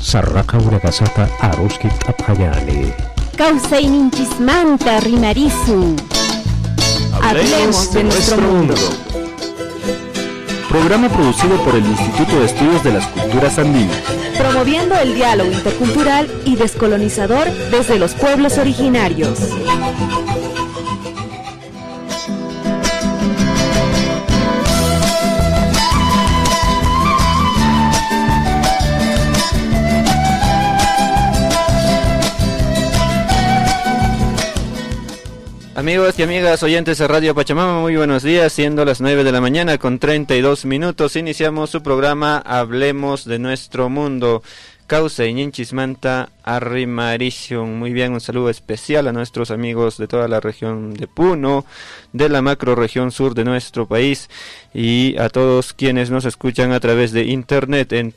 Sarraca Urakasata Aruski Tapayale. Kausayninchismanta rimarisu. Hablemos de nuestro mundo. Programa producido por el Instituto de Estudios de las Culturas Andinas. Promoviendo el diálogo intercultural y descolonizador desde los pueblos originarios. Amigos y amigas oyentes de Radio Pachamama, muy buenos días, siendo las 9 de la mañana con 32 minutos, iniciamos su programa Hablemos de Nuestro Mundo. Causa y Ninchismanta Arrimaricion. Muy bien, un saludo especial a nuestros amigos de toda la región de Puno, de la macrorregión sur de nuestro país y a todos quienes nos escuchan a través de internet en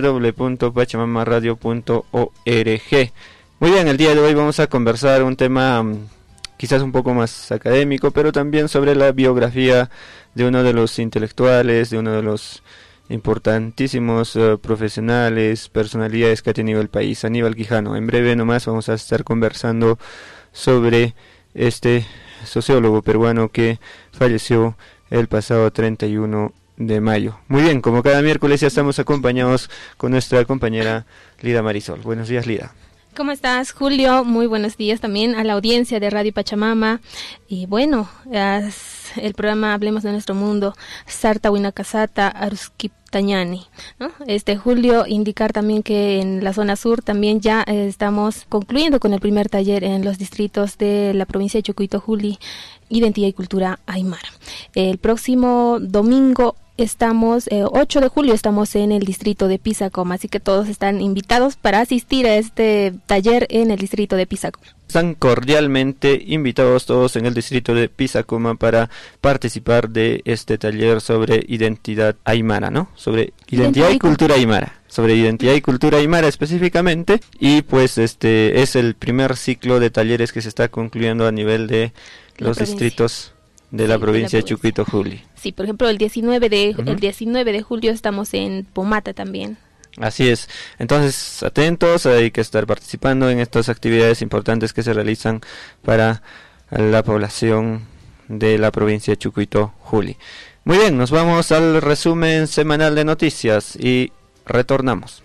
www.pachamamaradio.org. Muy bien, el día de hoy vamos a conversar un tema quizás un poco más académico, pero también sobre la biografía de uno de los intelectuales, de uno de los importantísimos profesionales, personalidades que ha tenido el país, Aníbal Quijano. En breve nomás vamos a estar conversando sobre este sociólogo peruano que falleció el pasado 31 de mayo. Muy bien, como cada miércoles ya estamos acompañados con nuestra compañera Lida Marisol. Buenos días, Lida. ¿Cómo estás, Julio? Muy buenos días también a la audiencia de Radio Pachamama. Y bueno, el programa Hablemos de Nuestro Mundo, Sarta Winakasata Aruskiptañani, ¿no? Julio, indicar también que en la zona sur también ya estamos concluyendo con el primer taller en los distritos de la provincia de Chucuito Juli, Identidad y Cultura Aymara. El próximo domingo estamos, 8 de julio, estamos en el distrito de Pisacoma, así que todos están invitados para asistir a este taller en el distrito de Pisacoma. Están cordialmente invitados todos en el distrito de Pisacoma para participar de este taller sobre identidad aymara, ¿no? Sobre identidad y cultura aymara. Sobre identidad y cultura aymara específicamente, y pues este es el primer ciclo de talleres que se está concluyendo a nivel de los distritos de la provincia de Chucuito Juli. Sí, por ejemplo, el 19 de julio estamos en Pomata también. Así es. Entonces, atentos, hay que estar participando en estas actividades importantes que se realizan para la población de la provincia de Chucuito Juli. Muy bien, nos vamos al resumen semanal de noticias y retornamos.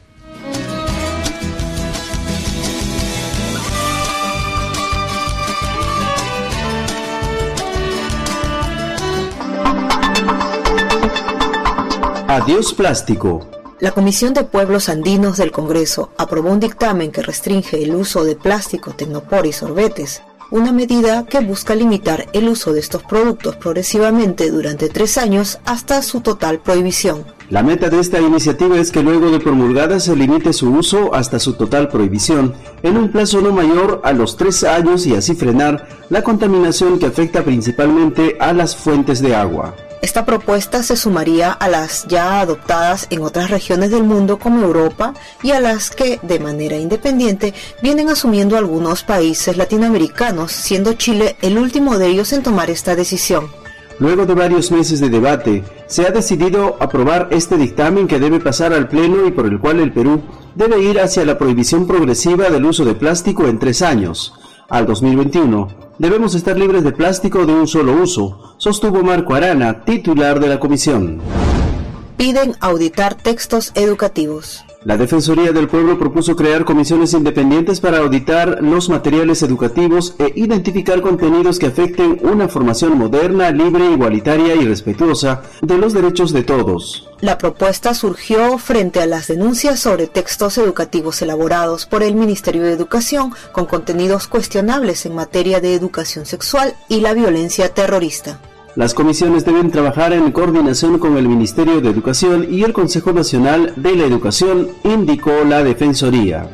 Adiós plástico. La Comisión de Pueblos Andinos del Congreso aprobó un dictamen que restringe el uso de plástico, tecnopor y sorbetes, una medida que busca limitar el uso de estos productos progresivamente durante 3 años hasta su total prohibición. La meta de esta iniciativa es que luego de promulgada se limite su uso hasta su total prohibición, en un plazo no mayor a los 3 años y así frenar la contaminación que afecta principalmente a las fuentes de agua. Esta propuesta se sumaría a las ya adoptadas en otras regiones del mundo como Europa y a las que, de manera independiente, vienen asumiendo algunos países latinoamericanos, siendo Chile el último de ellos en tomar esta decisión. Luego de varios meses de debate, se ha decidido aprobar este dictamen que debe pasar al Pleno y por el cual el Perú debe ir hacia la prohibición progresiva del uso de plástico en 3 años. Al 2021, debemos estar libres de plástico de un solo uso, sostuvo Marco Arana, titular de la comisión. Piden auditar textos educativos. La Defensoría del Pueblo propuso crear comisiones independientes para auditar los materiales educativos e identificar contenidos que afecten una formación moderna, libre, igualitaria y respetuosa de los derechos de todos. La propuesta surgió frente a las denuncias sobre textos educativos elaborados por el Ministerio de Educación con contenidos cuestionables en materia de educación sexual y la violencia terrorista. Las comisiones deben trabajar en coordinación con el Ministerio de Educación y el Consejo Nacional de la Educación, indicó la Defensoría.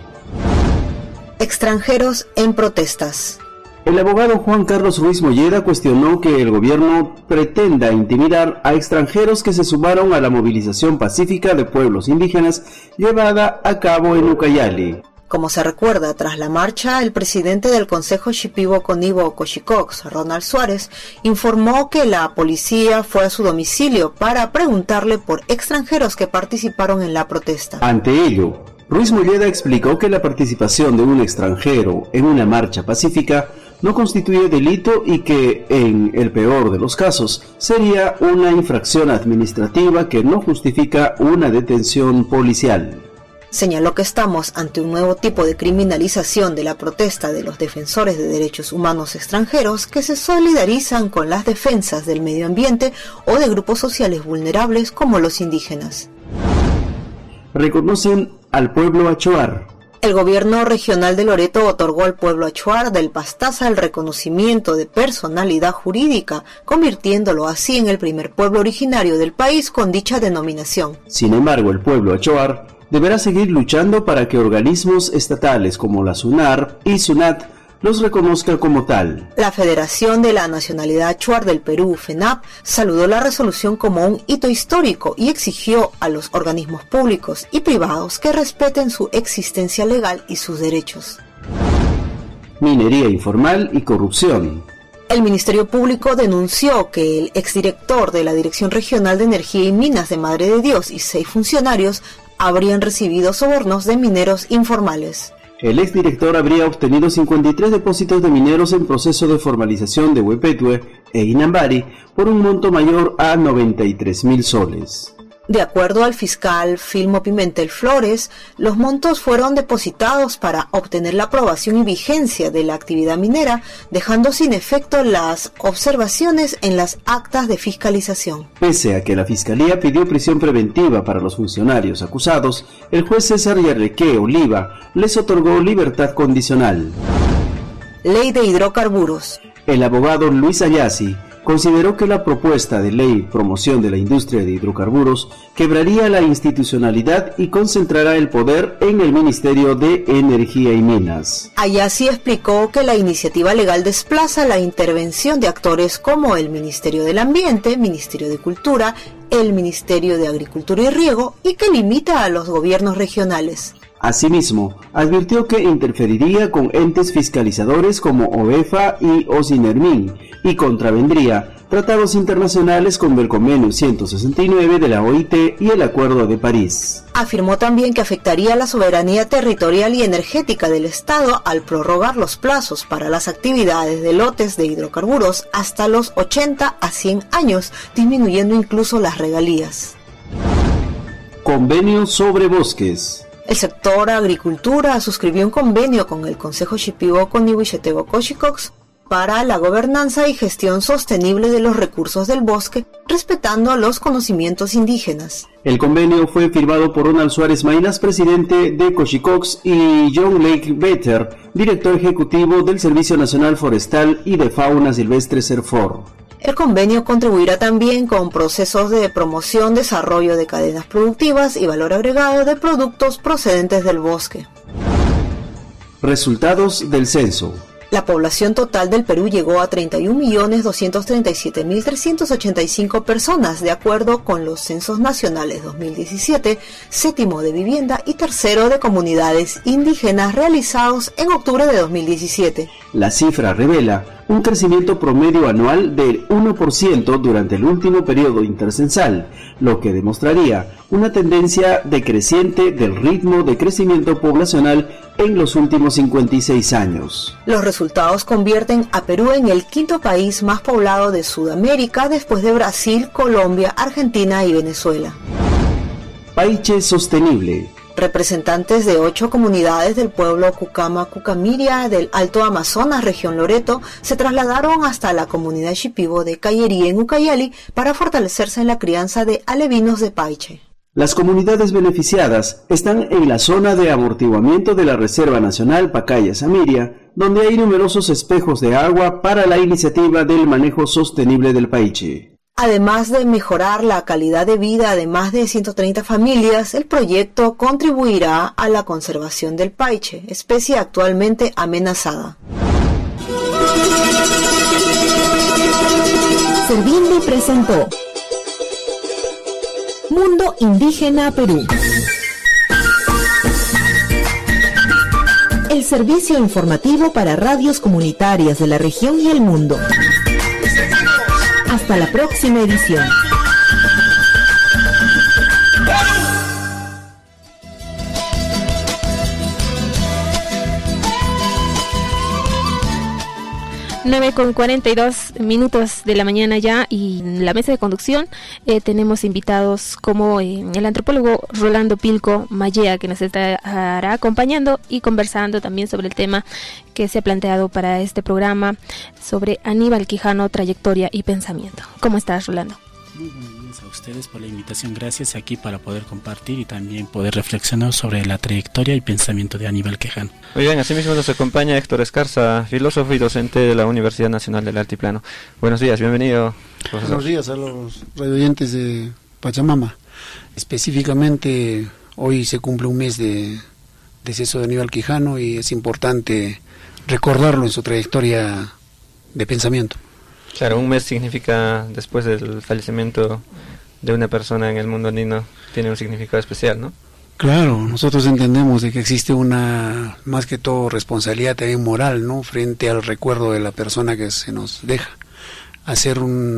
Extranjeros en protestas. El abogado Juan Carlos Ruiz Molleda cuestionó que el gobierno pretenda intimidar a extranjeros que se sumaron a la movilización pacífica de pueblos indígenas llevada a cabo en Ucayali. Como se recuerda, tras la marcha, el presidente del Consejo Shipibo Conibo Cochicox, Ronald Suárez, informó que la policía fue a su domicilio para preguntarle por extranjeros que participaron en la protesta. Ante ello, Ruiz Molleda explicó que la participación de un extranjero en una marcha pacífica no constituye delito y que, en el peor de los casos, sería una infracción administrativa que no justifica una detención policial. Señaló que estamos ante un nuevo tipo de criminalización de la protesta de los defensores de derechos humanos extranjeros que se solidarizan con las defensas del medio ambiente o de grupos sociales vulnerables como los indígenas. Reconocen al pueblo achuar. El gobierno regional de Loreto otorgó al pueblo achuar del Pastaza el reconocimiento de personalidad jurídica, convirtiéndolo así en el primer pueblo originario del país con dicha denominación. Sin embargo, el pueblo achuar deberá seguir luchando para que organismos estatales como la SUNAR y SUNAT los reconozca como tal. La Federación de la Nacionalidad Achuar del Perú, FENAP, saludó la resolución como un hito histórico y exigió a los organismos públicos y privados que respeten su existencia legal y sus derechos. Minería informal y corrupción. El Ministerio Público denunció que el exdirector de la Dirección Regional de Energía y Minas de Madre de Dios y 6 funcionarios habrían recibido sobornos de mineros informales. El exdirector habría obtenido 53 depósitos de mineros en proceso de formalización de Huepetue e Inambari por un monto mayor a 93.000 soles. De acuerdo al fiscal Filmo Pimentel Flores, los montos fueron depositados para obtener la aprobación y vigencia de la actividad minera, dejando sin efecto las observaciones en las actas de fiscalización. Pese a que la Fiscalía pidió prisión preventiva para los funcionarios acusados, el juez César Yarreque Oliva les otorgó libertad condicional. Ley de hidrocarburos. El abogado Luis Ayasi consideró que la propuesta de ley promoción de la industria de hidrocarburos quebraría la institucionalidad y concentrará el poder en el Ministerio de Energía y Minas. Ayasi explicó que la iniciativa legal desplaza la intervención de actores como el Ministerio del Ambiente, Ministerio de Cultura, el Ministerio de Agricultura y Riego y que limita a los gobiernos regionales. Asimismo, advirtió que interferiría con entes fiscalizadores como OEFA y OSINERMIN y contravendría tratados internacionales como el Convenio 169 de la OIT y el Acuerdo de París. Afirmó también que afectaría la soberanía territorial y energética del Estado al prorrogar los plazos para las actividades de lotes de hidrocarburos hasta los 80 a 100 años, disminuyendo incluso las regalías. Convenio sobre bosques. El sector agricultura suscribió un convenio con el Consejo Shipibo Nihuichetebo Cochicox para la gobernanza y gestión sostenible de los recursos del bosque, respetando los conocimientos indígenas. El convenio fue firmado por Ronald Suárez Maynas, presidente de Cochicox, y John Lake Better, director ejecutivo del Servicio Nacional Forestal y de Fauna Silvestre CERFOR. El convenio contribuirá también con procesos de promoción, desarrollo de cadenas productivas y valor agregado de productos procedentes del bosque. Resultados del censo. La población total del Perú llegó a 31.237.385 personas, de acuerdo con los censos nacionales 2017, séptimo de vivienda y tercero de comunidades indígenas realizados en octubre de 2017. La cifra revela un crecimiento promedio anual del 1% durante el último periodo intercensal, lo que demostraría una tendencia decreciente del ritmo de crecimiento poblacional en los últimos 56 años. Los resultados convierten a Perú en el quinto país más poblado de Sudamérica después de Brasil, Colombia, Argentina y Venezuela. Paiche sostenible. Representantes de 8 comunidades del pueblo Cucama-Cucamiria del Alto Amazonas, región Loreto, se trasladaron hasta la comunidad Shipibo de Cayerí en Ucayali para fortalecerse en la crianza de alevinos de paiche. Las comunidades beneficiadas están en la zona de amortiguamiento de la Reserva Nacional Pacaya-Samiria, donde hay numerosos espejos de agua para la iniciativa del manejo sostenible del paiche. Además de mejorar la calidad de vida de más de 130 familias, el proyecto contribuirá a la conservación del paiche, especie actualmente amenazada. Servindi presentó Mundo Indígena Perú. El servicio informativo para radios comunitarias de la región y el mundo. Hasta la próxima edición. 9:42 de la mañana ya, y en la mesa de conducción tenemos invitados como el antropólogo Rolando Pilco Mallea, que nos estará acompañando y conversando también sobre el tema que se ha planteado para este programa sobre Aníbal Quijano, trayectoria y pensamiento. ¿Cómo estás, Rolando? Muy buenos días a ustedes por la invitación, gracias, aquí para poder compartir y también poder reflexionar sobre la trayectoria y pensamiento de Aníbal Quijano. Muy bien, asimismo nos acompaña Héctor Escarza, filósofo y docente de la Universidad Nacional del Altiplano. Buenos días, bienvenido, profesor. Buenos días a los radioyentes de Pachamama. Específicamente, hoy se cumple un mes de deceso de Aníbal Quijano y es importante recordarlo en su trayectoria de pensamiento. Claro, un mes significa, después del fallecimiento de una persona en el mundo andino, tiene un significado especial, ¿no? Claro, nosotros entendemos de que existe una, más que todo, responsabilidad también moral, ¿no?, frente al recuerdo de la persona que se nos deja. Hacer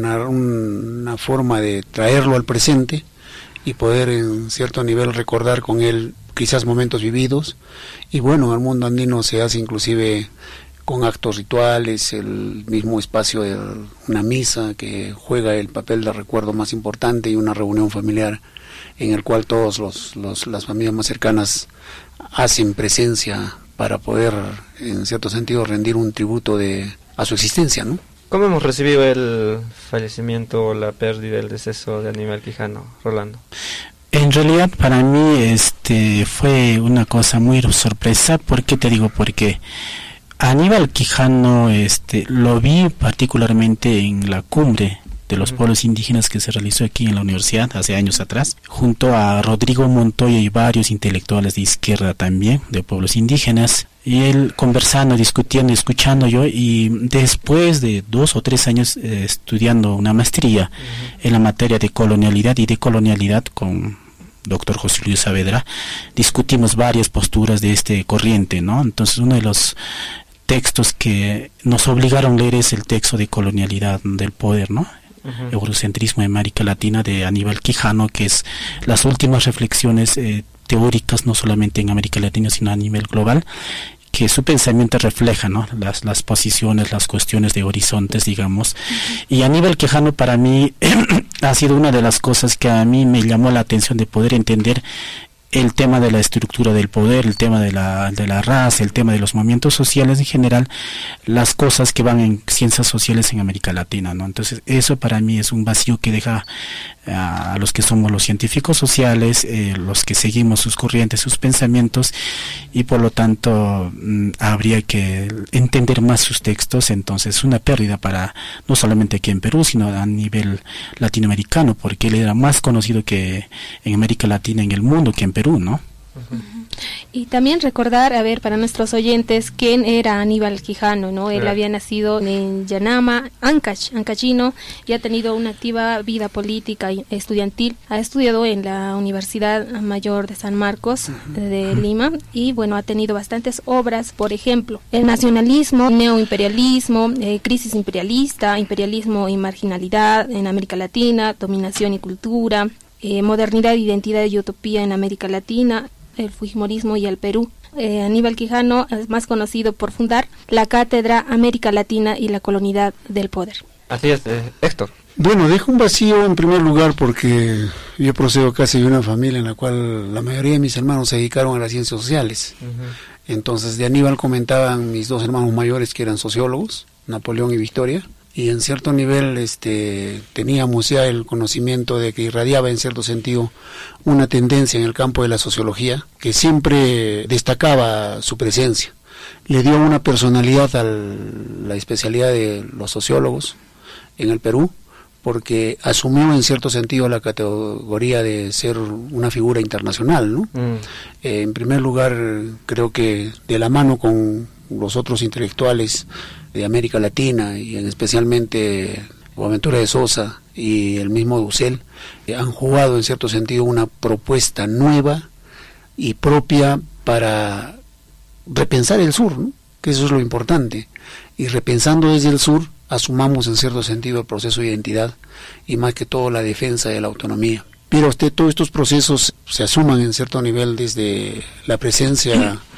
una forma de traerlo al presente y poder en cierto nivel recordar con él quizás momentos vividos. Y bueno, en el mundo andino se hace inclusive con actos rituales, el mismo espacio de una misa que juega el papel de recuerdo más importante, y una reunión familiar en el cual todos las familias más cercanas hacen presencia para poder, en cierto sentido, rendir un tributo a su existencia, ¿no? ¿Cómo hemos recibido el fallecimiento, la pérdida, el deceso de Aníbal Quijano, Rolando? En realidad para mí fue una cosa muy sorpresa. ¿Por qué te digo? Porque Aníbal Quijano lo vi particularmente en la cumbre de los pueblos indígenas que se realizó aquí en la universidad hace años atrás, junto a Rodrigo Montoya y varios intelectuales de izquierda también, de pueblos indígenas, y él conversando, discutiendo, escuchando yo, y después de 2 o 3 años estudiando una maestría en la materia de colonialidad y decolonialidad con doctor José Luis Saavedra, discutimos varias posturas de este corriente, ¿no? Entonces uno de los textos que nos obligaron a leer es el texto de colonialidad del poder, ¿no? Eurocentrismo en América Latina, de Aníbal Quijano, que es las últimas reflexiones teóricas, no solamente en América Latina sino a nivel global, que su pensamiento refleja, ¿no?, las posiciones, las cuestiones de horizontes, digamos. Y Aníbal Quijano para mí ha sido una de las cosas que a mí me llamó la atención, de poder entender el tema de la estructura del poder, el tema de la raza, el tema de los movimientos sociales en general, las cosas que van en ciencias sociales en América Latina, ¿no? Entonces eso para mí es un vacío que deja a los que somos los científicos sociales, los que seguimos sus corrientes, sus pensamientos, y por lo tanto habría que entender más sus textos. Entonces es una pérdida para no solamente aquí en Perú, sino a nivel latinoamericano, porque él era más conocido que en América Latina, en el mundo, que en Perú, ¿no? Y también recordar, para nuestros oyentes, quién era Aníbal Quijano, ¿no? Él había nacido en Yanama, Ancachino, y ha tenido una activa vida política y estudiantil. Ha estudiado en la Universidad Mayor de San Marcos de Lima, y bueno, ha tenido bastantes obras, por ejemplo, el nacionalismo, neoimperialismo, crisis imperialista, imperialismo y marginalidad en América Latina, dominación y cultura, modernidad, identidad y utopía en América Latina, el fujimorismo y el Perú. Aníbal Quijano es más conocido por fundar la Cátedra América Latina y la Colonialidad del Poder. Así es, Héctor. Bueno, dejo un vacío en primer lugar porque yo procedo casi de una familia en la cual la mayoría de mis hermanos se dedicaron a las ciencias sociales. Entonces de Aníbal comentaban mis 2 hermanos mayores que eran sociólogos, Napoleón y Victoria, y en cierto nivel teníamos ya el conocimiento de que irradiaba en cierto sentido una tendencia en el campo de la sociología que siempre destacaba su presencia. Le dio una personalidad a la especialidad de los sociólogos en el Perú, porque asumió en cierto sentido la categoría de ser una figura internacional, ¿no? En primer lugar, creo que de la mano con los otros intelectuales de América Latina, y especialmente Boaventura de Sosa y el mismo Dussel, han jugado en cierto sentido una propuesta nueva y propia para repensar el sur, ¿no? Que eso es lo importante, y repensando desde el sur asumamos en cierto sentido el proceso de identidad y más que todo la defensa de la autonomía. Pero todos estos procesos se asuman en cierto nivel desde la presencia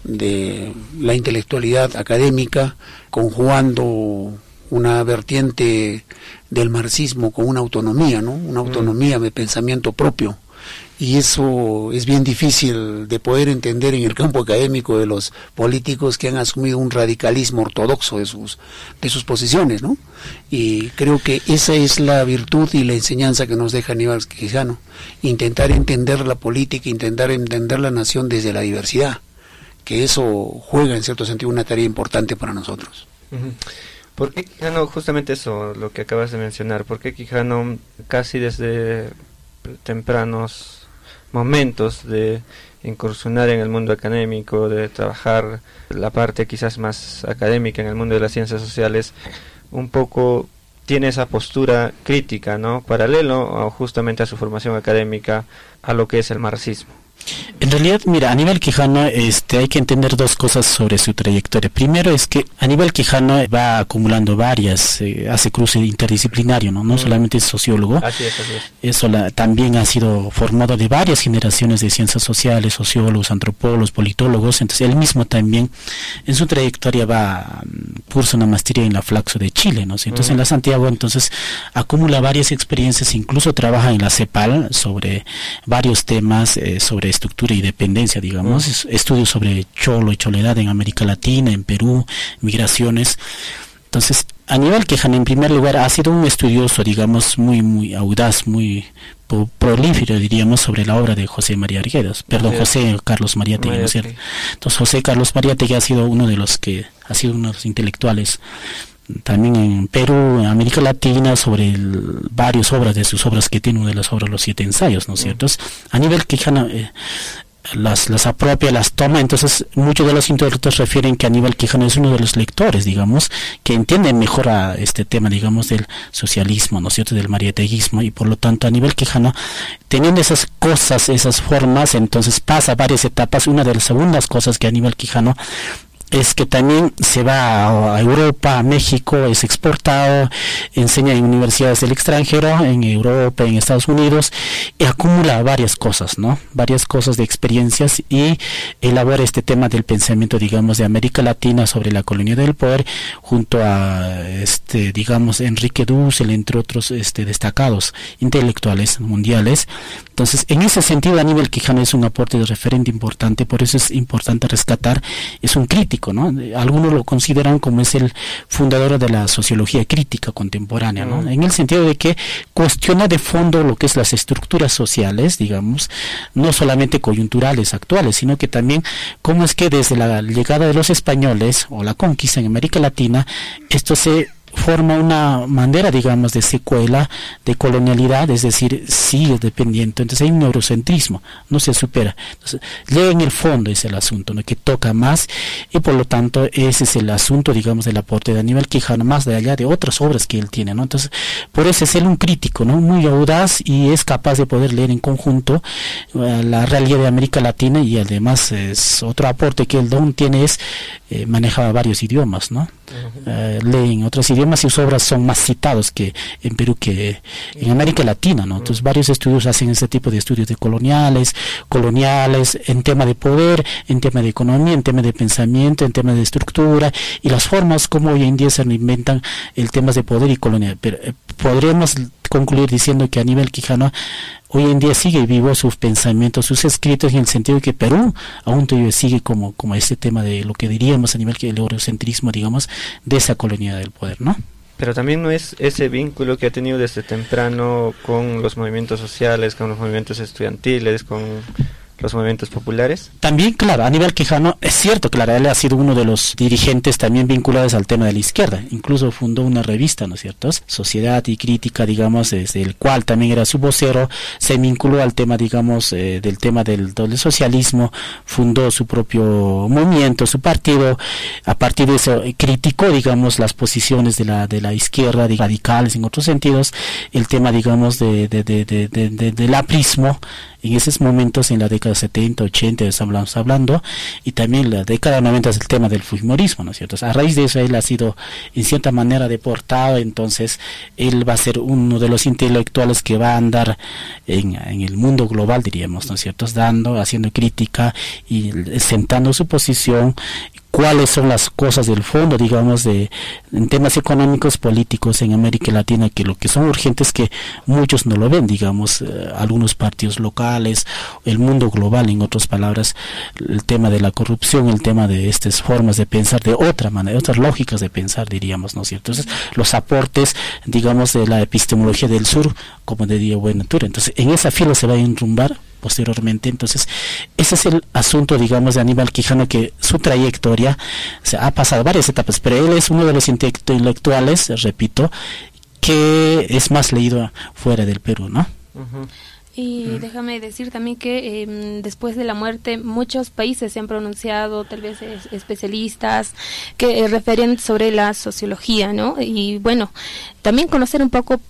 de la intelectualidad académica, conjugando una vertiente del marxismo con una autonomía, ¿no? Una autonomía de pensamiento propio. Y eso es bien difícil de poder entender en el campo académico de los políticos que han asumido un radicalismo ortodoxo de sus posiciones, ¿no? Y creo que esa es la virtud y la enseñanza que nos deja Aníbal Quijano, intentar entender la política, intentar entender la nación desde la diversidad, que eso juega en cierto sentido una tarea importante para nosotros. ¿Por qué Quijano, justamente eso, lo que acabas de mencionar, por qué Quijano casi desde tempranos momentos de incursionar en el mundo académico, de trabajar la parte quizás más académica en el mundo de las ciencias sociales, un poco tiene esa postura crítica, ¿no? Paralelo justamente a su formación académica, a lo que es el marxismo? En realidad, mira, Aníbal Quijano, hay que entender dos cosas sobre su trayectoria. Primero es que Aníbal Quijano va acumulando hace cruce interdisciplinario, no solamente es sociólogo. Así es. Eso también ha sido formado de varias generaciones de ciencias sociales, sociólogos, antropólogos, politólogos. Entonces él mismo también en su trayectoria cursa una maestría en la Flaxo de Chile, ¿no? Entonces en la Santiago entonces acumula varias experiencias, incluso trabaja en la CEPAL sobre varios temas, sobre estructura y dependencia, digamos, estudios sobre cholo y choledad en América Latina, en Perú, migraciones. Entonces, Aníbal Quijano, en primer lugar, ha sido un estudioso, digamos, muy audaz, muy prolífero, diríamos, sobre la obra de José Carlos Mariátegui, ¿no es cierto? Entonces, José Carlos Mariátegui ha sido uno de los intelectuales también en Perú, en América Latina, sobre varias obras de sus obras, que tiene una de las obras, Los 7 ensayos, ¿no es cierto? Aníbal Quijano las apropia, las toma. Entonces muchos de los intérpretes refieren que Aníbal Quijano es uno de los lectores, digamos, que entienden mejor a este tema, digamos, del socialismo, ¿no es cierto?, del mariateguismo, y por lo tanto Aníbal Quijano, teniendo esas cosas, esas formas, entonces pasa varias etapas. Una de las segundas cosas que Aníbal Quijano es que también se va a Europa, a México, es exportado, enseña en universidades del extranjero, en Europa, en Estados Unidos, y acumula varias cosas, ¿no? Varias cosas de experiencias, y elabora este tema del pensamiento, digamos, de América Latina sobre la colonia del poder, junto a, digamos, Enrique Dussel, entre otros destacados intelectuales mundiales. Entonces, en ese sentido, Aníbal Quijano es un aporte de referente importante, por eso es importante rescatar, es un crítico, ¿no? Algunos lo consideran como es el fundador de la sociología crítica contemporánea, ¿no? En el sentido de que cuestiona de fondo lo que es las estructuras sociales, digamos, no solamente coyunturales actuales, sino que también cómo es que desde la llegada de los españoles o la conquista en América Latina, esto se forma una manera, digamos, de secuela de colonialidad, es decir, sigue dependiente. Entonces hay un eurocentrismo, no se supera. Entonces, en el fondo es el asunto, ¿no?, que toca más, y por lo tanto ese es el asunto, digamos, del aporte de Aníbal Quijano, más de allá de otras obras que él tiene, ¿no? Entonces, por eso es él un crítico, ¿no?, muy audaz, y es capaz de poder leer en conjunto la realidad de América Latina, y además es otro aporte que el don tiene es maneja varios idiomas, ¿no? Lee en otros idiomas, y sus obras son más citados que en Perú, que en América Latina, ¿no? Entonces varios estudios hacen este tipo de estudios de coloniales, en tema de poder, en tema de economía, en tema de pensamiento, en tema de estructura, y las formas como hoy en día se reinventan el tema de poder y colonial. Pero podríamos concluir diciendo que Aníbal Quijano hoy en día sigue vivo sus pensamientos, sus escritos, en el sentido de que Perú aún todavía sigue como este tema de lo que diríamos a nivel que el eurocentrismo, digamos, de esa colonia del poder, ¿no? Pero también no es ese vínculo que ha tenido desde temprano con los movimientos sociales, con los movimientos estudiantiles, con los movimientos populares. También, claro, Aníbal Quijano, es cierto, claro, él ha sido uno de los dirigentes también vinculados al tema de la izquierda, incluso fundó una revista, ¿no es cierto?, Sociedad y Crítica, digamos, desde el cual también era su vocero, se vinculó al tema, digamos, del tema del socialismo, fundó su propio movimiento, su partido, a partir de eso criticó, digamos, las posiciones de la izquierda, de radicales en otros sentidos, el tema, digamos, del aprismo, en esos momentos, en la década 70, 80, estamos hablando, y también la década 90 es el tema del fujimorismo, ¿no es cierto? A raíz de eso él ha sido en cierta manera deportado, entonces él va a ser uno de los intelectuales que va a andar en el mundo global, diríamos, ¿no es cierto? Haciendo crítica y sentando su posición, cuáles son las cosas del fondo, digamos, en temas económicos, políticos en América Latina, que lo que son urgentes que muchos no lo ven, digamos, algunos partidos locales, el mundo global, en otras palabras, el tema de la corrupción, el tema de estas formas de pensar de otra manera, otras lógicas de pensar, diríamos, ¿no es cierto? Entonces, los aportes, digamos, de la epistemología del sur, como de Diego Buenaventura. Entonces, en esa fila se va a enrumbar posteriormente. Entonces, ese es el asunto, digamos, de Aníbal Quijano, que su trayectoria ha pasado varias etapas, pero él es uno de los intelectuales, repito, que es más leído fuera del Perú, ¿no? Uh-huh. Y déjame decir también que después de la muerte muchos países se han pronunciado, tal vez especialistas que refieren sobre la sociología, ¿no? Y bueno, también conocer un poco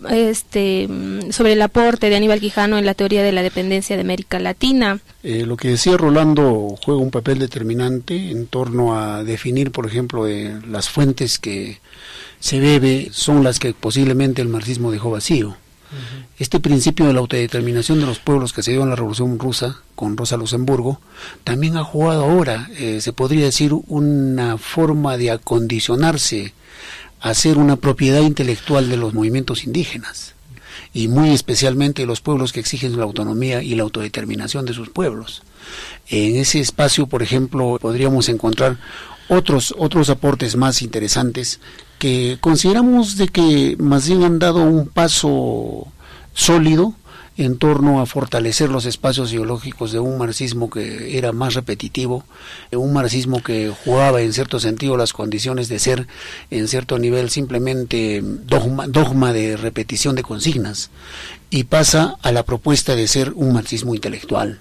sobre el aporte de Aníbal Quijano en la teoría de la dependencia de América Latina. Lo que decía Rolando juega un papel determinante en torno a definir, por ejemplo, las fuentes que se bebe son las que posiblemente el marxismo dejó vacío. Este principio de la autodeterminación de los pueblos que se dio en la Revolución Rusa con Rosa Luxemburgo también ha jugado ahora, se podría decir, una forma de acondicionarse a ser una propiedad intelectual de los movimientos indígenas y muy especialmente de los pueblos que exigen la autonomía y la autodeterminación de sus pueblos. En ese espacio, por ejemplo, podríamos encontrar otros aportes más interesantes que consideramos de que más bien han dado un paso sólido en torno a fortalecer los espacios ideológicos de un marxismo que era más repetitivo, un marxismo que jugaba en cierto sentido las condiciones de ser en cierto nivel simplemente dogma de repetición de consignas, y pasa a la propuesta de ser un marxismo intelectual.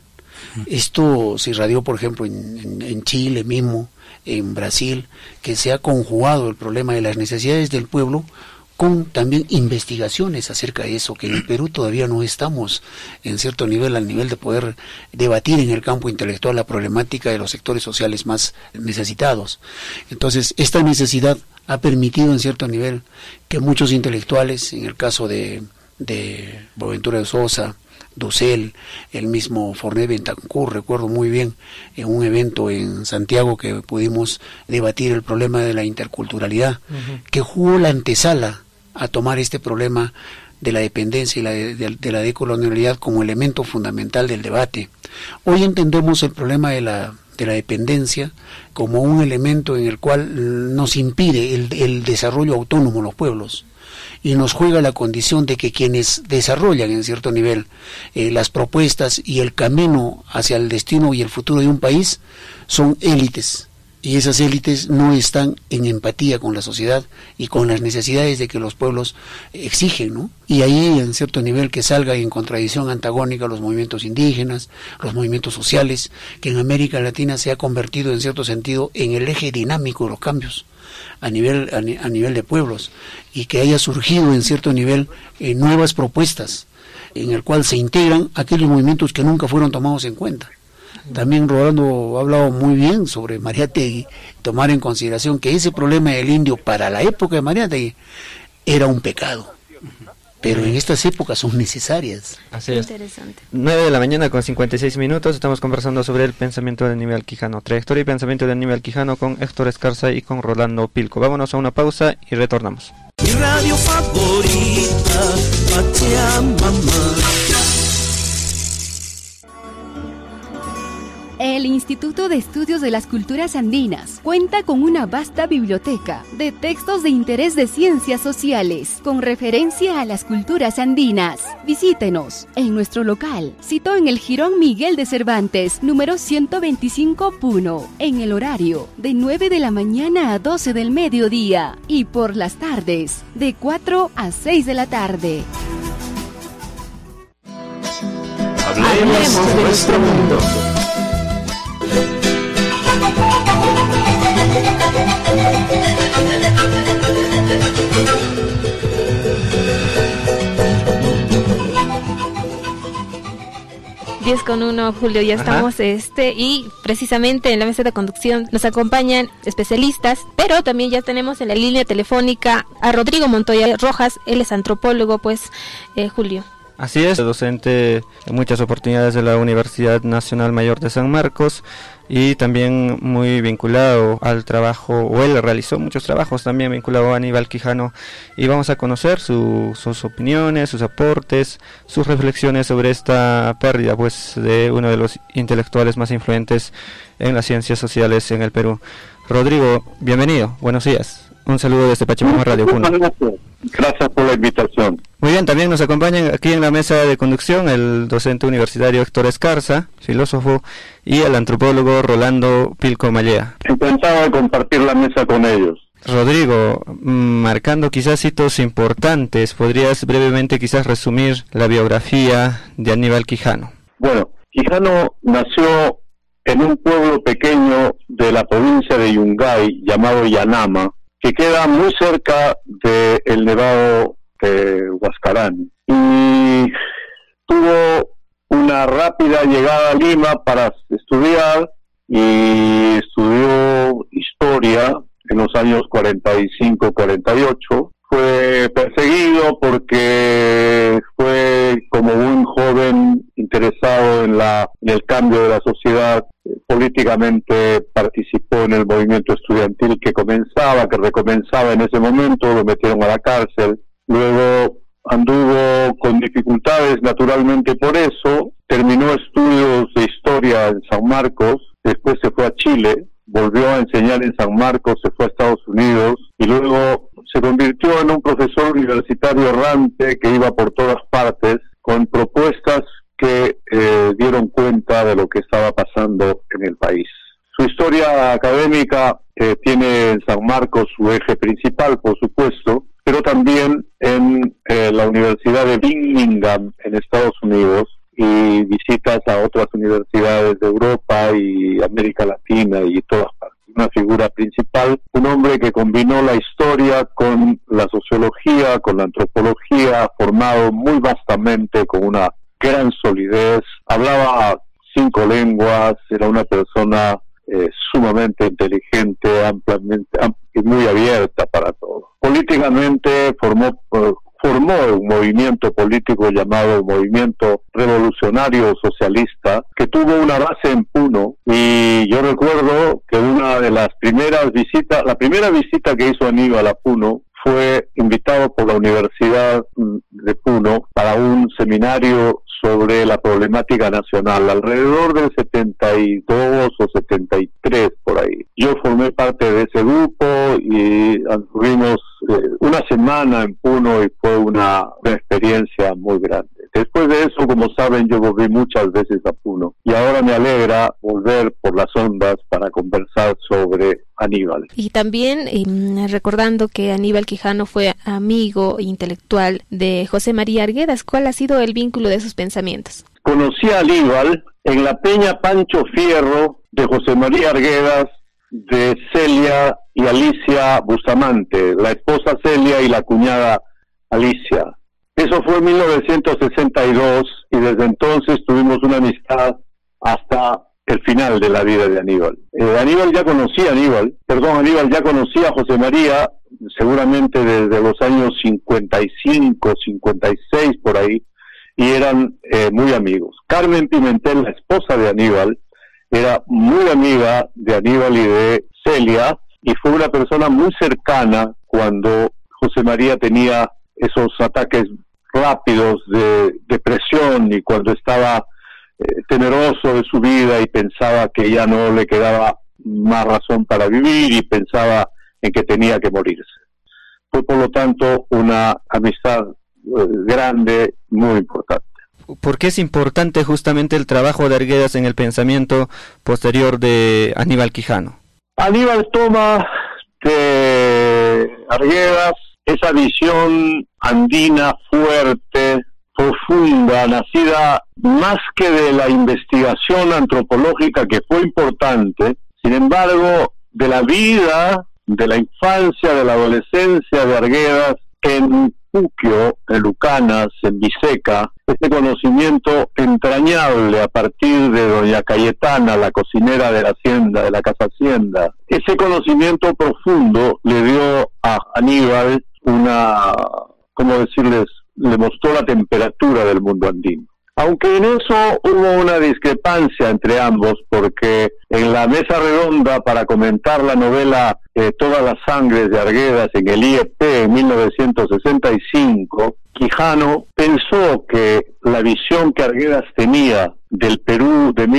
Esto se irradió, por ejemplo, en Chile mismo, en Brasil, que se ha conjugado el problema de las necesidades del pueblo con también investigaciones acerca de eso, que en el Perú todavía no estamos en cierto nivel, al nivel de poder debatir en el campo intelectual la problemática de los sectores sociales más necesitados. Entonces, esta necesidad ha permitido en cierto nivel que muchos intelectuales, en el caso de Boaventura de Sosa, Dussel, el mismo Forné Bentancur, recuerdo muy bien en un evento en Santiago que pudimos debatir el problema de la interculturalidad, que jugó la antesala a tomar este problema de la dependencia y de la decolonialidad como elemento fundamental del debate. Hoy entendemos el problema de la dependencia como un elemento en el cual nos impide el desarrollo autónomo de los pueblos, y nos juega la condición de que quienes desarrollan en cierto nivel las propuestas y el camino hacia el destino y el futuro de un país son élites, y esas élites no están en empatía con la sociedad y con las necesidades de que los pueblos exigen, ¿no? Y ahí en cierto nivel que salga en contradicción antagónica los movimientos indígenas, los movimientos sociales, que en América Latina se ha convertido en cierto sentido en el eje dinámico de los cambios a nivel de pueblos, y que haya surgido en cierto nivel nuevas propuestas en el cual se integran aquellos movimientos que nunca fueron tomados en cuenta. También Rolando ha hablado muy bien sobre Mariátegui, tomar en consideración que ese problema del indio para la época de Mariátegui era un pecado, pero en estas épocas son necesarias. Así es. Interesante. 9 de la mañana con 56 minutos, estamos conversando sobre el pensamiento de Aníbal Quijano, trayectoria y pensamiento de Aníbal Quijano con Héctor Escarza y con Rolando Pilco. Vámonos a una pausa y retornamos. Mi radio favorita, Pachamama. El Instituto de Estudios de las Culturas Andinas cuenta con una vasta biblioteca de textos de interés de ciencias sociales con referencia a las culturas andinas. Visítenos en nuestro local, situado en el Jirón Miguel de Cervantes, número 125 Puno, en el horario de 9 de la mañana a 12 del mediodía y por las tardes de 4 a 6 de la tarde. Hablemos de nuestro mundo. con uno, Julio, ya estamos y precisamente en la mesa de conducción nos acompañan especialistas, pero también ya tenemos en la línea telefónica a Rodrigo Montoya Rojas, él es antropólogo, pues, Julio. Así es, docente en muchas oportunidades de la Universidad Nacional Mayor de San Marcos y también muy vinculado al trabajo, o él realizó muchos trabajos también vinculado a Aníbal Quijano, y vamos a conocer sus opiniones, sus aportes, sus reflexiones sobre esta pérdida pues de uno de los intelectuales más influyentes en las ciencias sociales en el Perú. Rodrigo, bienvenido, buenos días. Un saludo desde Pachamama Radio Puno. Gracias por la invitación. Muy bien, también nos acompañan aquí en la mesa de conducción el docente universitario Héctor Escarza, filósofo, y el antropólogo Rolando Pilco Mallea. Encantado de compartir la mesa con ellos. Rodrigo, marcando quizás hitos importantes, ¿podrías brevemente quizás resumir la biografía de Aníbal Quijano? Bueno, Quijano nació en un pueblo pequeño de la provincia de Yungay llamado Yanama, que queda muy cerca del Nevado de Huascarán, y tuvo una rápida llegada a Lima para estudiar, y estudió historia en los años 45-48. Fue perseguido porque fue como un joven interesado en el cambio de la sociedad. Políticamente participó en el movimiento estudiantil que recomenzaba en ese momento, lo metieron a la cárcel. Luego anduvo con dificultades naturalmente por eso, terminó estudios de historia en San Marcos, después se fue a Chile, volvió a enseñar en San Marcos, se fue a Estados Unidos y luego se convirtió en un profesor universitario errante que iba por todas partes con propuestas que dieron cuenta de lo que estaba pasando en el país. Su historia académica tiene en San Marcos su eje principal, por supuesto, pero también en la Universidad de Birmingham en Estados Unidos, y visitas a otras universidades de Europa y América Latina y todas partes. Una figura principal, un hombre que combinó la historia con la sociología, con la antropología, formado muy vastamente, con una gran solidez, hablaba 5 lenguas, era una persona sumamente inteligente, ampliamente y muy abierta para todo. Políticamente formó un movimiento político llamado Movimiento Revolucionario Socialista, que tuvo una base en Puno, y yo recuerdo que la primera visita que hizo Aníbal a Puno, fue invitado por la Universidad de Puno para un seminario sobre la problemática nacional, alrededor del 72 o 73 por ahí. Yo formé parte de ese grupo y tuvimos una semana en Puno y fue una experiencia muy grande. Después de eso, como saben, yo volví muchas veces a Puno y ahora me alegra volver por las ondas para conversar sobre Aníbal. Y también recordando que Aníbal Quijano fue amigo intelectual de José María Arguedas, ¿cuál ha sido el vínculo de sus pensamientos? Conocí a Aníbal en la Peña Pancho Fierro de José María Arguedas, de Celia y Alicia Bustamante, la esposa Celia y la cuñada Alicia. Eso fue en 1962 y desde entonces tuvimos una amistad hasta el final de la vida de Aníbal. Aníbal ya conocía a José María seguramente desde los años 55, 56 por ahí, y eran muy amigos. Carmen Pimentel, la esposa de Aníbal, era muy amiga de Aníbal y de Celia, y fue una persona muy cercana cuando José María tenía esos ataques rápidos de depresión y cuando estaba temeroso de su vida y pensaba que ya no le quedaba más razón para vivir y pensaba en que tenía que morirse. Fue por lo tanto una amistad grande, muy importante. ¿Por qué es importante justamente el trabajo de Arguedas en el pensamiento posterior de Aníbal Quijano? Aníbal toma de Arguedas esa visión andina fuerte, profunda, nacida más que de la investigación antropológica, que fue importante, sin embargo, de la vida, de la infancia, de la adolescencia de Arguedas, en Puquio, en Lucanas, en Viseca, este conocimiento entrañable a partir de doña Cayetana, la cocinera de la hacienda, de la casa hacienda. Ese conocimiento profundo le dio a Aníbal le mostró la temperatura del mundo andino. Aunque en eso hubo una discrepancia entre ambos, porque en la mesa redonda para comentar la novela Todas las sangres de Arguedas en el IEP en 1965, Quijano pensó que la visión que Arguedas tenía del Perú de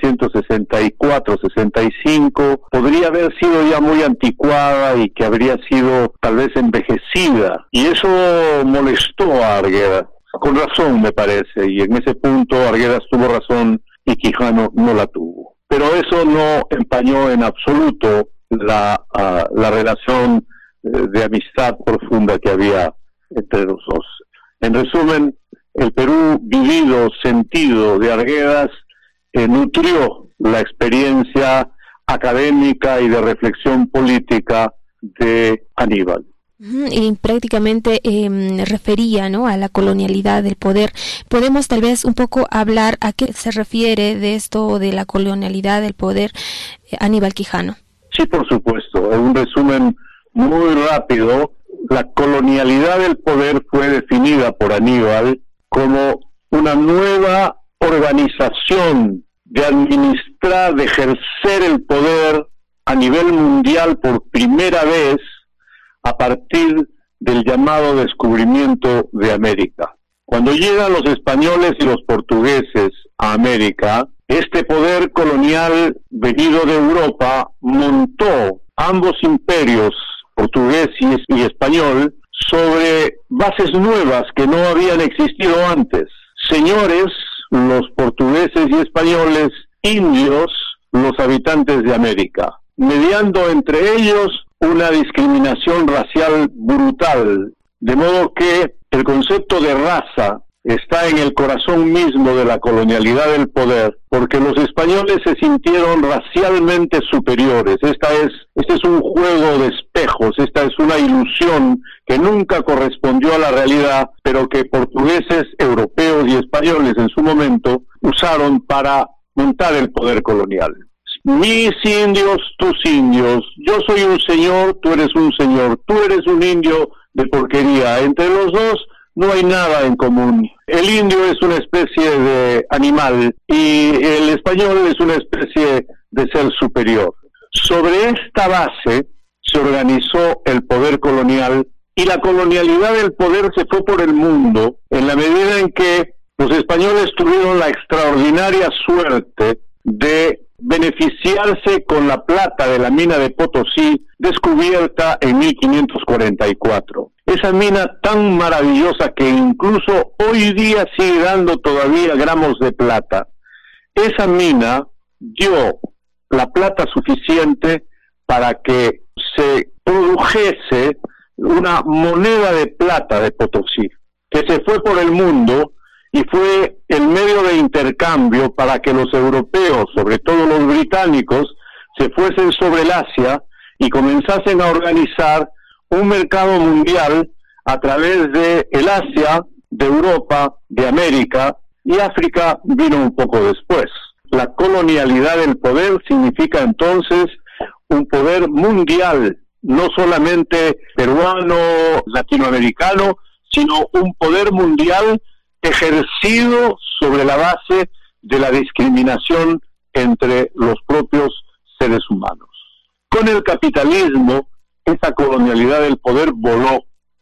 1964-65 podría haber sido ya muy anticuada y que habría sido tal vez envejecida, y eso molestó a Arguedas. Con razón, me parece, y en ese punto Arguedas tuvo razón y Quijano no la tuvo. Pero eso no empañó en absoluto la relación de amistad profunda que había entre los dos. En resumen, el Perú vivido, sentido de Arguedas nutrió la experiencia académica y de reflexión política de Aníbal. Y prácticamente refería, ¿no?, a la colonialidad del poder. ¿Podemos tal vez un poco hablar a qué se refiere de esto de la colonialidad del poder, Aníbal Quijano? Sí, por supuesto. En un resumen muy rápido, la colonialidad del poder fue definida por Aníbal como una nueva organización de administrar, de ejercer el poder a nivel mundial por primera vez a partir del llamado descubrimiento de América. Cuando llegan los españoles y los portugueses a América, este poder colonial venido de Europa montó ambos imperios, portugués y español, sobre bases nuevas que no habían existido antes. Señores, los portugueses y españoles, indios, los habitantes de América, mediando entre ellos una discriminación racial brutal, de modo que el concepto de raza está en el corazón mismo de la colonialidad del poder, porque los españoles se sintieron racialmente superiores. Este es un juego de espejos, esta es una ilusión que nunca correspondió a la realidad, pero que portugueses, europeos y españoles en su momento usaron para montar el poder colonial. Mis indios, tus indios, yo soy un señor, tú eres un señor, tú eres un indio de porquería. Entre los dos no hay nada en común. El indio es una especie de animal y el español es una especie de ser superior. Sobre esta base se organizó el poder colonial y la colonialidad del poder se fue por el mundo en la medida en que los españoles tuvieron la extraordinaria suerte de beneficiarse con la plata de la mina de Potosí, descubierta en 1544. Esa mina tan maravillosa que incluso hoy día sigue dando todavía gramos de plata. Esa mina dio la plata suficiente para que se produjese una moneda de plata de Potosí, que se fue por el mundo y fue el medio de intercambio para que los europeos, sobre todo los británicos, se fuesen sobre el Asia y comenzasen a organizar un mercado mundial a través de el Asia, de Europa, de América, y África vino un poco después. La colonialidad del poder significa entonces un poder mundial, no solamente peruano, latinoamericano, sino un poder mundial ejercido sobre la base de la discriminación entre los propios seres humanos. Con el capitalismo, esa colonialidad del poder voló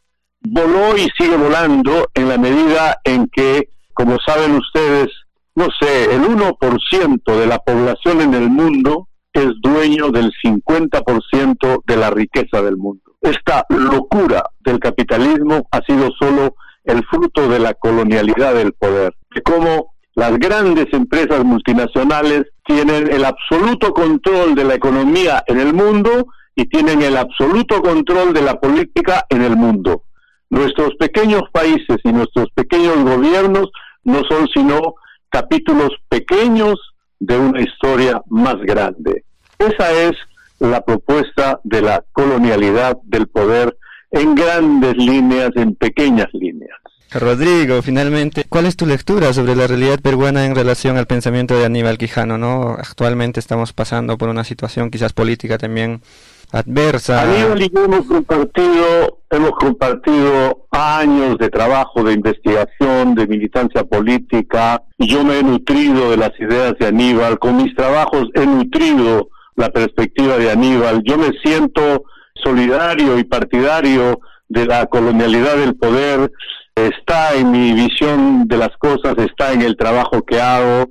y sigue volando en la medida en que, como saben ustedes, no sé, el 1% de la población en el mundo es dueño del 50% de la riqueza del mundo. Esta locura del capitalismo ha sido solo el fruto de la colonialidad del poder, de cómo las grandes empresas multinacionales tienen el absoluto control de la economía en el mundo y tienen el absoluto control de la política en el mundo. Nuestros pequeños países y nuestros pequeños gobiernos no son sino capítulos pequeños de una historia más grande. Esa es la propuesta de la colonialidad del poder en grandes líneas, en pequeñas líneas. Rodrigo, finalmente, ¿cuál es tu lectura sobre la realidad peruana en relación al pensamiento de Aníbal Quijano, ¿no? Actualmente estamos pasando por una situación quizás política también adversa. Aníbal y yo hemos compartido años de trabajo, de investigación, de militancia política, y yo me he nutrido de las ideas de Aníbal. Con mis trabajos he nutrido la perspectiva de Aníbal. Yo me siento solidario y partidario de la colonialidad del poder. Está en mi visión de las cosas, está en el trabajo que hago,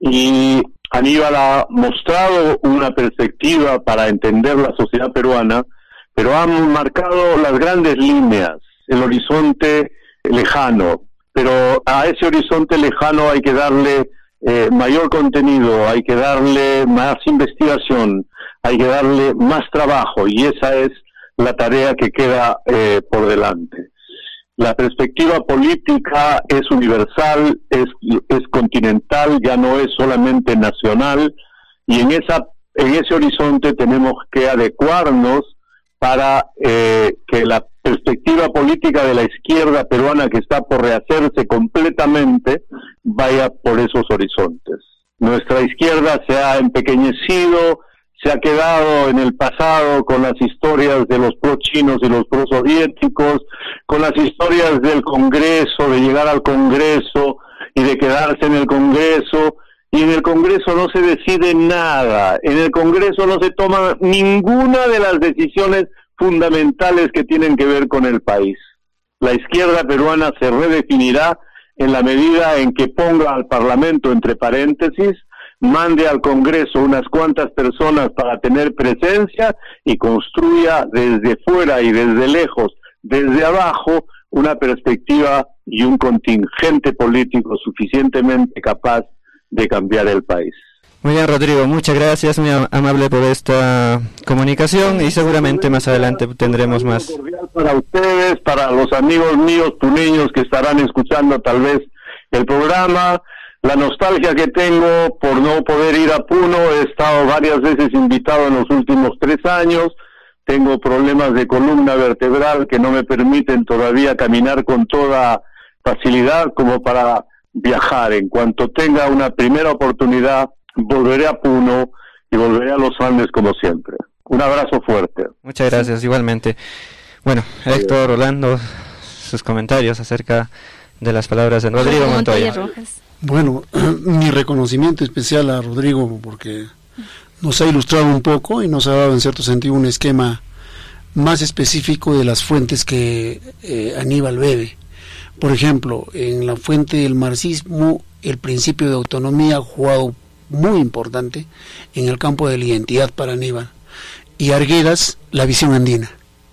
y Aníbal ha mostrado una perspectiva para entender la sociedad peruana, pero ha marcado las grandes líneas, el horizonte lejano, pero a ese horizonte lejano hay que darle mayor contenido, hay que darle más investigación, hay que darle más trabajo, y esa es la tarea que queda por delante. La perspectiva política es universal, es continental, ya no es solamente nacional, y en ese horizonte tenemos que adecuarnos para que la perspectiva política de la izquierda peruana, que está por rehacerse completamente, vaya por esos horizontes. Nuestra izquierda se ha empequeñecido, se ha quedado en el pasado con las historias de los pro-chinos y los pro-soviéticos, con las historias del Congreso, de llegar al Congreso y de quedarse en el Congreso, y en el Congreso no se decide nada, en el Congreso no se toma ninguna de las decisiones fundamentales que tienen que ver con el país. La izquierda peruana se redefinirá en la medida en que ponga al Parlamento entre paréntesis, mande al Congreso unas cuantas personas para tener presencia y construya desde fuera y desde lejos, desde abajo, una perspectiva y un contingente político suficientemente capaz de cambiar el país. Muy bien, Rodrigo, muchas gracias, muy amable por esta comunicación, y seguramente más adelante tendremos más. Cordial para ustedes, para los amigos míos puneños que estarán escuchando tal vez el programa. La nostalgia que tengo por no poder ir a Puno, he estado varias veces invitado en los últimos 3 años, tengo problemas de columna vertebral que no me permiten todavía caminar con toda facilidad como para viajar. En cuanto tenga una primera oportunidad, volveré a Puno y volveré a los Andes como siempre. Un abrazo fuerte. Muchas gracias, igualmente. Bueno, Héctor, Rolando, sus comentarios acerca de las palabras de Rodrigo Montoya. Bueno, mi reconocimiento especial a Rodrigo, porque nos ha ilustrado un poco y nos ha dado en cierto sentido un esquema más específico de las fuentes que Aníbal bebe. Por ejemplo, en la fuente del marxismo, el principio de autonomía ha jugado muy importante en el campo de la identidad para Aníbal, y Arguedas, la visión andina.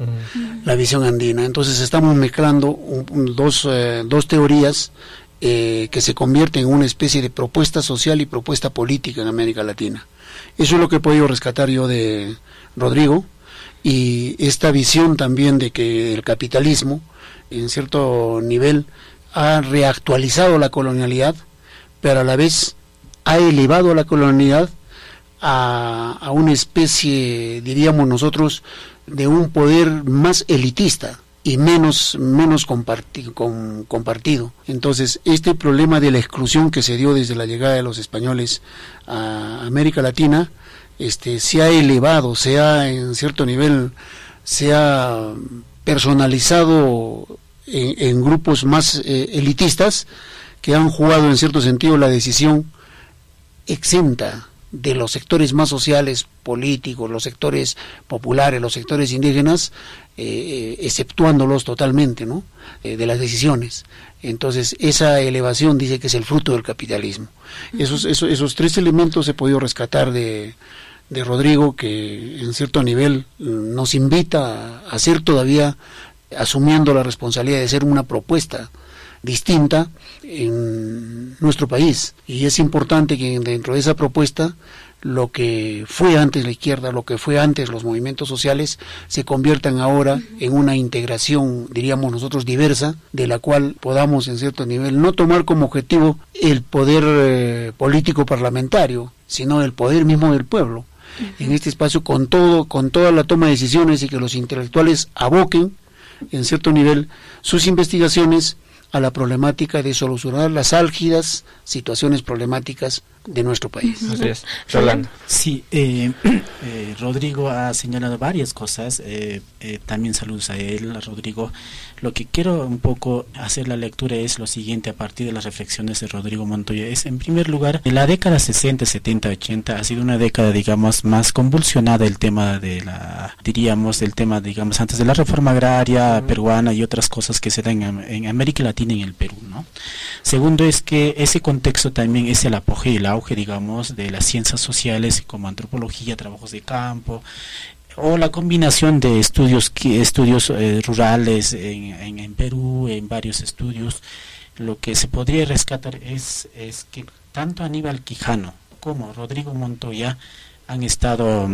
La visión andina. Entonces estamos mezclando dos teorías que se convierten en una especie de propuesta social y propuesta política en América Latina. Eso es lo que he podido rescatar yo de Rodrigo, y esta visión también de que el capitalismo en cierto nivel ha reactualizado la colonialidad, pero a la vez ha elevado la colonialidad a una especie, diríamos nosotros, de un poder más elitista y menos compartido. Entonces, este problema de la exclusión que se dio desde la llegada de los españoles a América Latina, se ha elevado, en cierto nivel, se ha personalizado en grupos más elitistas, que han jugado en cierto sentido la decisión exenta de los sectores más sociales, políticos, los sectores populares, los sectores indígenas, exceptuándolos totalmente, ¿no?, de las decisiones. Entonces, esa elevación dice que es el fruto del capitalismo. Esos 3 elementos he podido rescatar de Rodrigo, que en cierto nivel nos invita a ser todavía, asumiendo la responsabilidad de ser una propuesta distinta en nuestro país, y es importante que dentro de esa propuesta lo que fue antes la izquierda, lo que fue antes los movimientos sociales, se conviertan ahora en una integración, diríamos nosotros, diversa, de la cual podamos en cierto nivel no tomar como objetivo el poder político parlamentario, sino el poder mismo del pueblo en este espacio, con toda la toma de decisiones, y que los intelectuales aboquen en cierto nivel sus investigaciones a la problemática de solucionar las álgidas situaciones problemáticas de nuestro país. Así es. Rolando. Sí, Rodrigo ha señalado varias cosas, también saludos a él, a Rodrigo. Lo que quiero un poco hacer la lectura es lo siguiente a partir de las reflexiones de Rodrigo Montoya. Es, en primer lugar, en la década 60, 70, 80 ha sido una década, digamos, más convulsionada el tema de antes de la reforma agraria peruana y otras cosas que se dan en América Latina y en el Perú, ¿no? Segundo es que ese contexto también es el apogeo y el auge, digamos, de las ciencias sociales como antropología, trabajos de campo, o la combinación de estudios rurales en Perú, en varios estudios. Lo que se podría rescatar es que tanto Aníbal Quijano como Rodrigo Montoya han estado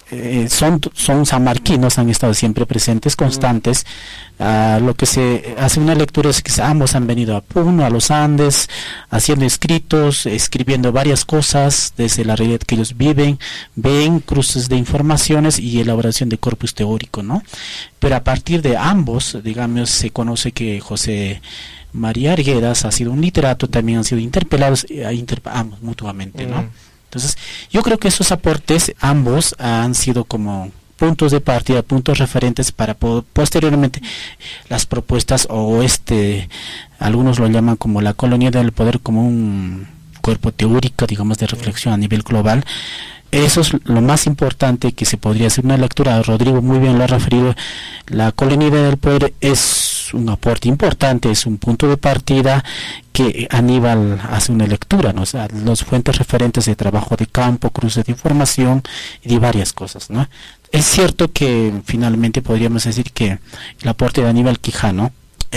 son sanmarquinos, han estado siempre presentes, constantes. Lo que se hace una lectura es que ambos han venido a Puno, a los Andes, haciendo escritos, escribiendo varias cosas desde la realidad que ellos viven, ven cruces de informaciones y elaboración de corpus teórico, ¿no? Pero a partir de ambos, digamos, se conoce que José María Arguedas ha sido un literato, también han sido interpelados ambos mutuamente, ¿no? Entonces, yo creo que esos aportes ambos han sido como puntos de partida, puntos referentes para posteriormente las propuestas algunos lo llaman como la colonia del poder, como un cuerpo teórico, digamos, de reflexión a nivel global. Eso es lo más importante que se podría hacer una lectura. Rodrigo muy bien lo ha referido. La colonia del poder es un aporte importante, es un punto de partida que Aníbal hace una lectura, ¿no? O sea, las fuentes referentes de trabajo de campo, cruces de información y de varias cosas, ¿no? Es cierto que finalmente podríamos decir que el aporte de Aníbal Quijano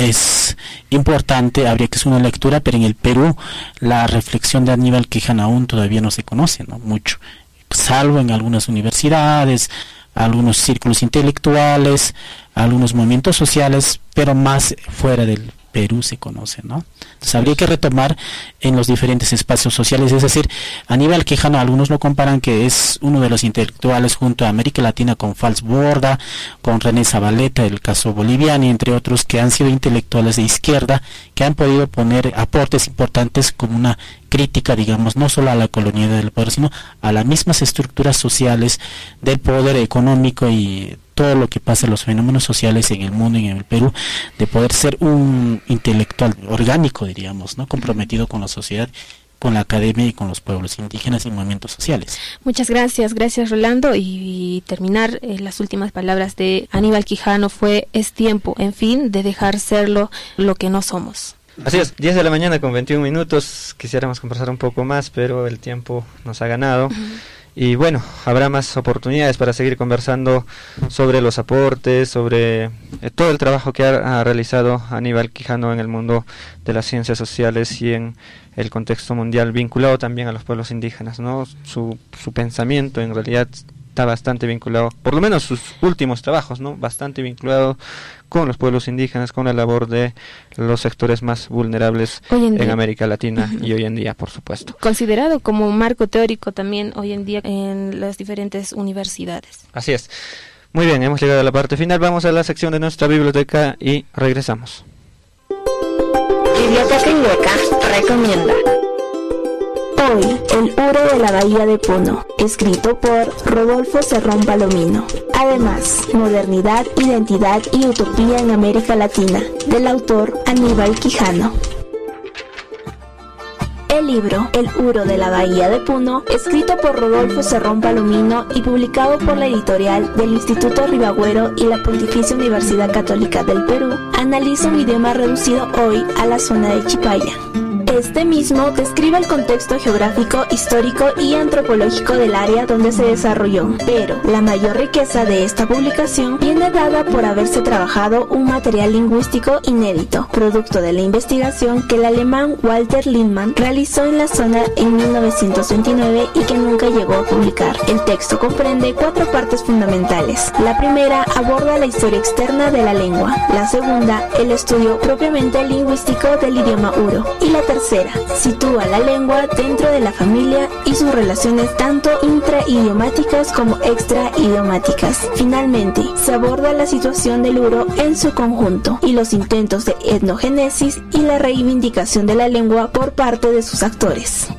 es importante, habría que hacer una lectura, pero en el Perú la reflexión de Aníbal Quijano aún todavía no se conoce, ¿no? Mucho, salvo en algunas universidades, algunos círculos intelectuales, algunos movimientos sociales, pero más fuera del Perú se conoce, ¿no? Entonces habría que retomar en los diferentes espacios sociales, es decir, Aníbal Quijano, algunos lo comparan que es uno de los intelectuales junto a América Latina con Fals Borda, con René Zabaleta, el caso boliviano, y entre otros que han sido intelectuales de izquierda, que han podido poner aportes importantes como una crítica, digamos, no solo a la colonia del poder, sino a las mismas estructuras sociales del poder económico y todo lo que pasa en los fenómenos sociales en el mundo y en el Perú, de poder ser un intelectual orgánico, diríamos, ¿no? Comprometido con la sociedad, con la academia y con los pueblos indígenas y movimientos sociales. Muchas gracias Rolando, y terminar las últimas palabras de Aníbal Quijano es tiempo, en fin, de dejar serlo lo que no somos. Así es, 10 de la mañana con 21 minutos, quisiéramos conversar un poco más, pero el tiempo nos ha ganado. Y bueno, habrá más oportunidades para seguir conversando sobre los aportes, sobre todo el trabajo que ha realizado Aníbal Quijano en el mundo de las ciencias sociales y en el contexto mundial, vinculado también a los pueblos indígenas, ¿no? Su pensamiento en realidad está bastante vinculado, por lo menos sus últimos trabajos, ¿no? Bastante vinculado con los pueblos indígenas, con la labor de los sectores más vulnerables en América Latina y hoy en día, por supuesto. Considerado como marco teórico también hoy en día en las diferentes universidades. Así es. Muy bien, hemos llegado a la parte final, vamos a la sección de nuestra biblioteca y regresamos. Biblioteca Inhueca recomienda hoy El Uro de la Bahía de Puno, escrito por Rodolfo Cerrón Palomino. Además, Modernidad, Identidad y Utopía en América Latina, del autor Aníbal Quijano. El libro El Uro de la Bahía de Puno, escrito por Rodolfo Cerrón Palomino y publicado por la editorial del Instituto Ribagüero y la Pontificia Universidad Católica del Perú, analiza un idioma reducido hoy a la zona de Chipaya. Este mismo describe el contexto geográfico, histórico y antropológico del área donde se desarrolló, pero la mayor riqueza de esta publicación viene dada por haberse trabajado un material lingüístico inédito, producto de la investigación que el alemán Walter Lindmann realizó en la zona en 1929 y que nunca llegó a publicar. El texto comprende 4 partes fundamentales. La primera aborda la historia externa de la lengua, la segunda, el estudio propiamente lingüístico del idioma uro, y la tercera tercera, sitúa la lengua dentro de la familia y sus relaciones tanto intraidiomáticas como extraidiomáticas. Finalmente, se aborda la situación del uro en su conjunto y los intentos de etnogénesis y la reivindicación de la lengua por parte de sus actores.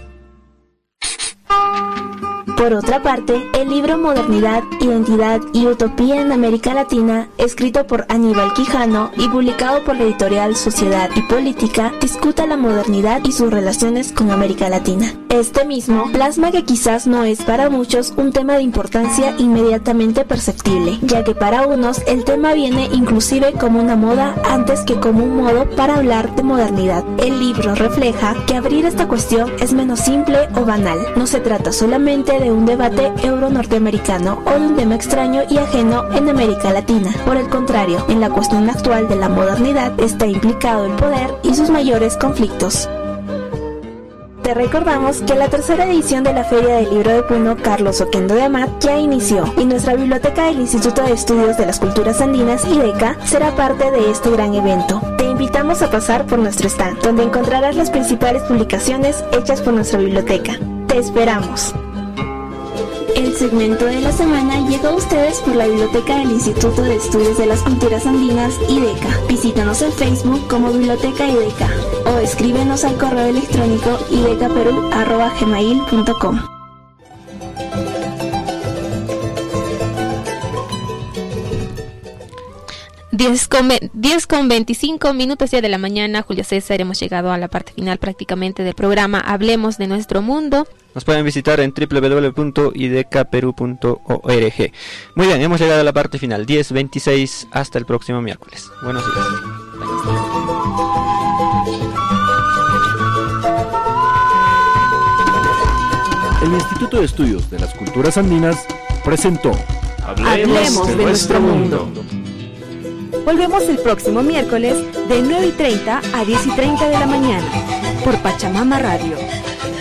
Por otra parte, el libro Modernidad, Identidad y Utopía en América Latina, escrito por Aníbal Quijano y publicado por la editorial Sociedad y Política, discuta la modernidad y sus relaciones con América Latina. Este mismo plasma que quizás no es para muchos un tema de importancia inmediatamente perceptible, ya que para unos el tema viene inclusive como una moda antes que como un modo para hablar de modernidad. El libro refleja que abrir esta cuestión es menos simple o banal. No se trata solamente de un debate euro-norteamericano o de un tema extraño y ajeno en América Latina. Por el contrario, en la cuestión actual de la modernidad está implicado el poder y sus mayores conflictos. Te recordamos que la tercera edición de la Feria del Libro de Puno Carlos Oquendo de Amat ya inició y nuestra biblioteca del Instituto de Estudios de las Culturas Andinas, IDECA, será parte de este gran evento. Te invitamos a pasar por nuestro stand, donde encontrarás las principales publicaciones hechas por nuestra biblioteca. Te esperamos. El segmento de la semana llega a ustedes por la Biblioteca del Instituto de Estudios de las Culturas Andinas, IDECA. Visítanos en Facebook como Biblioteca IDECA o escríbenos al correo electrónico idecaperu@gmail.com. 10:25 ya de la mañana, Julio César, hemos llegado a la parte final prácticamente del programa Hablemos de Nuestro Mundo. Nos pueden visitar en www.idecaperu.org. Muy bien, hemos llegado a la parte final, 10:26, hasta el próximo miércoles. Buenos días. El Instituto de Estudios de las Culturas Andinas presentó Hablemos de Nuestro Mundo. Volvemos el próximo miércoles de 9:30 a 10:30 de la mañana por Pachamama Radio.